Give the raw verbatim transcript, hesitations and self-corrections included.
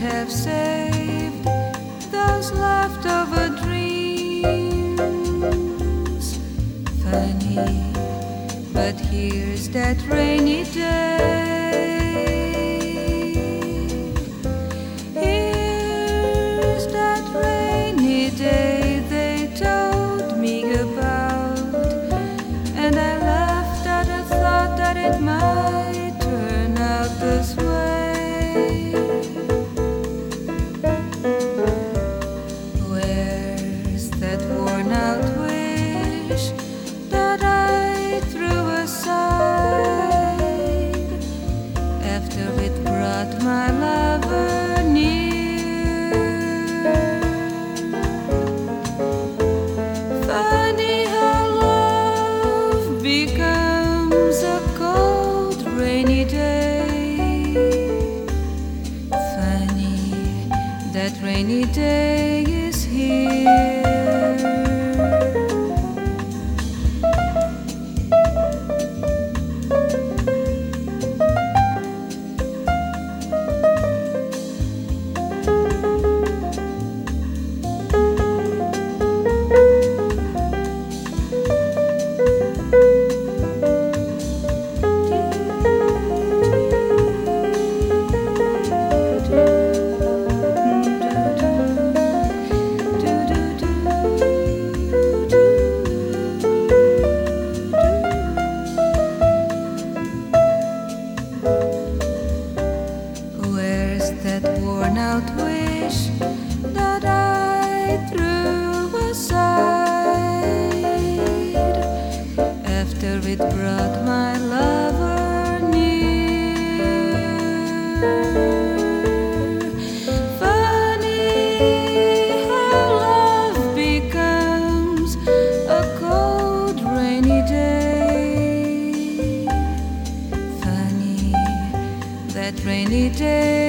have saved those leftover dreams. Funny, but here's that rainy day. Here's that rainy day they told me about, and I laughed at the thought that it might turn out this way. Where's that worn out wish that I threw aside after it brought my lover near? Funny how love becomes a cold rainy day. Funny that rainy day is here. Where's that worn out wish that I threw aside after it brought my lover near? Funny how love becomes a cold rainy day. Funny that rainy day